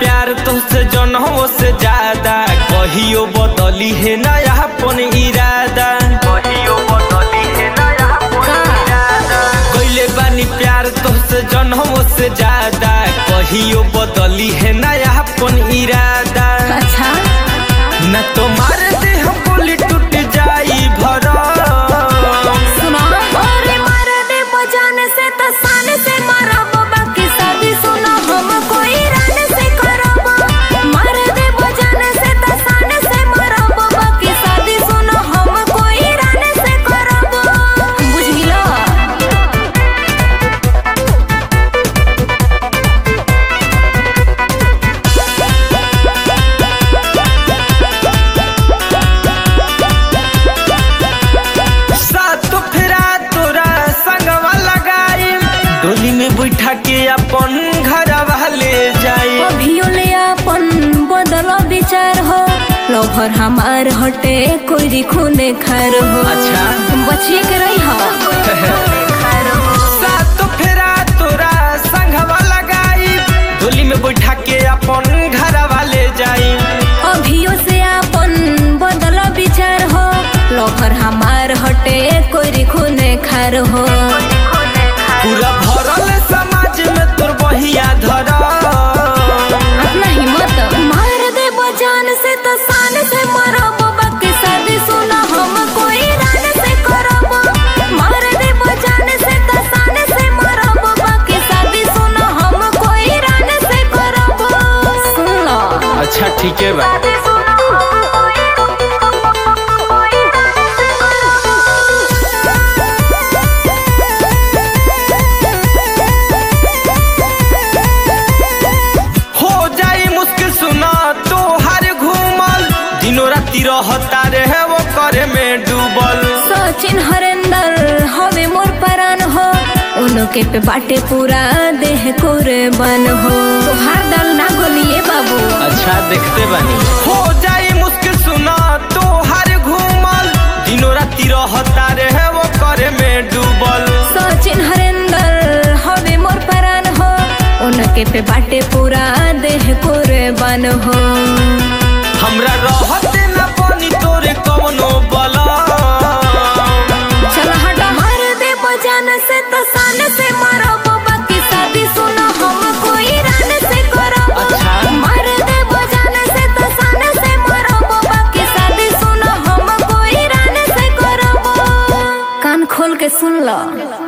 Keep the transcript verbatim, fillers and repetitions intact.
प्यार तुझसे जनों से ज्यादा, कहियो बदली है नया अपन इरादा, कहियो बदली है नया अपन इरादा। कइले बानी प्यार तुझसे जनों से ज्यादा, कहियो बदली है नया अपन इरादा। अच्छा न तो मार दे हम गोली टूट जाई भरा। सुना अरे मार दे बजाने से तो सान से मारब, बाकी शादी सुना हम कोई रान से करब। मार दे बजाने से तो सान से मारब, बाकी शादी सुना हम कोई रान से करब। बुझिला डोली में बैठा के अपन घर वाले जाए। अभियो ले अपन बदल विचार हो, लोभर हमार हटे कोई खूने खार हो। अच्छा बचिए के रही हो। सात फेरा तोरा संगवा लगाई, डोली में बैठा के अपन घर वाले जाए। अभियो से अपन बदल विचार हो, लोभर हमार हटे कोई खूने खार हो। पूरा भरल समाज में तोर बहिया धरा। अपना हिम्मत मार दे बजान से तो शान से मरब, बाकी शादी सुना हम कोई रान से करब। मार दे बजान से तो शान से मरब, बाकी शादी सुना हम कोई रान से करब। सुन लो अच्छा ठीक है बा। रहता रहे वो करे में डूबल। सचिन हरेंदर हवे मोर परान हो, उनके पे बाटे पूरा देह कुर्बान हो। तोहार दल ना गोलिए बाबू। अच्छा देखते बानी हो जाई मुश्किल सुना तो हर घूमल, दिनों राती रहता रहे वो करे में डूबल। सचिन हरेंदर हवे मोर परान हो, उनके पे बाटे पूरा देह कुर्बान हो। हमरा रहते न पानी तोरे कवनो बला। चल हटा मार दे बजान से तो शान से मरब, बाकी शादी सुना हम कोई रान से करब। अच्छा मार दे बजान से तो शान से मरब, बाकी शादी सुना हम कोई रान से करब। कान खोल के सुन लो।